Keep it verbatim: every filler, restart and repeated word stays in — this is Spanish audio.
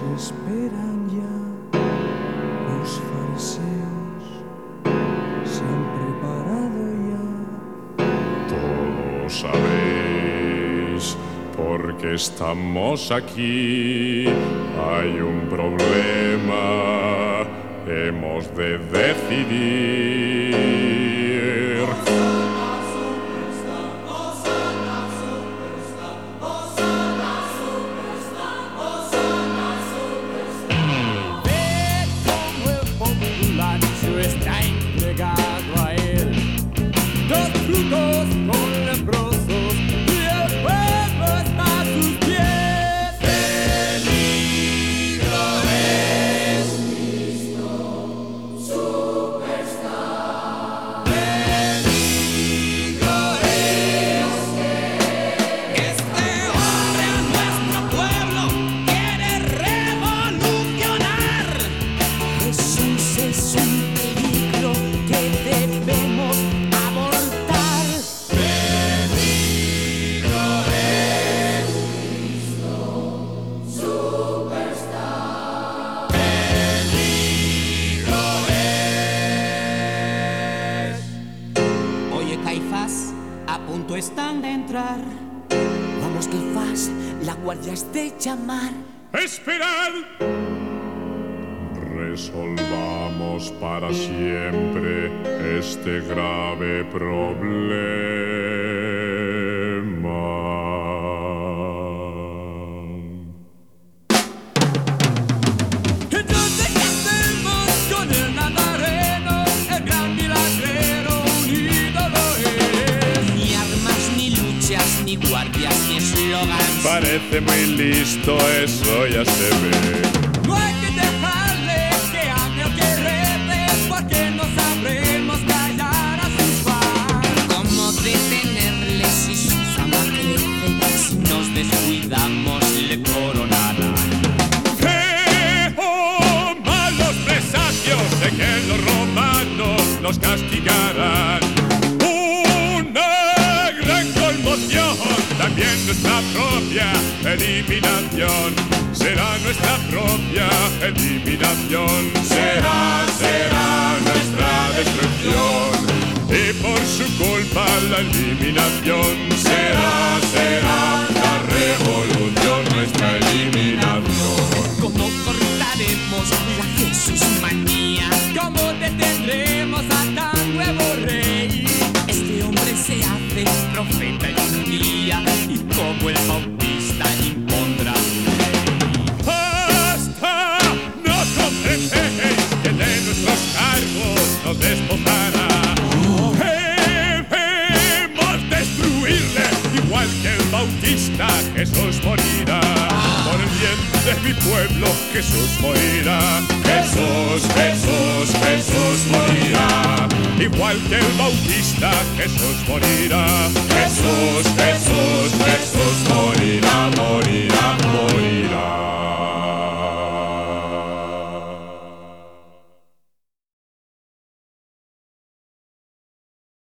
esperan ya, los fariseos se han preparado ya. Todos sabéis por qué estamos aquí. Hay un problema, hemos de decidir. Está entregado a él, dos frutos con leprosos y el pueblo está a sus pies. Peligro es Cristo Superstar. Peligro es que este hombre a nuestro pueblo quiere revolucionar. Jesús es un que debemos abortar. Peligro es Cristo Superstar. Peligro es. Oye, Caifás, a punto están de entrar. Vamos, Caifás, la guardia es de llamar. ¡Esperad! Resolvamos para siempre este grave problema. Entonces, ¿qué hacemos con el Nazareno? El gran milagrero unido lo es. Ni armas, ni luchas, ni guardias, ni eslogans. Parece muy listo, eso ya se ve. No hay que dejarle que hable o que rete, porque no sabremos callar a sus fans. ¿Cómo detenerle si su fama crece? Si nos descuidamos, le coronarán. ¡Eh, oh, malos presagios de que los romanos nos castigarán! Una gran conmoción, también nuestra propia eliminación. Será nuestra propia eliminación. Será, será nuestra destrucción. Y por su culpa la eliminación. Será, será la revolución, nuestra eliminación. ¿Cómo cortaremos la Jesús manía? ¿Cómo detendremos a tan nuevo rey? Este hombre se hace profeta en un día y como el Bautista impondrá su ley. ¡Basta! ¡No comprendéis que de nuestros cargos nos despojará! Debemos destruirle, igual que el Bautista. Jesús morirá. Por el bien de mi pueblo, Jesús morirá. Jesús, Jesús, Jesús morirá. Igual que el Bautista, Jesús morirá. Jesús, Jesús, Jesús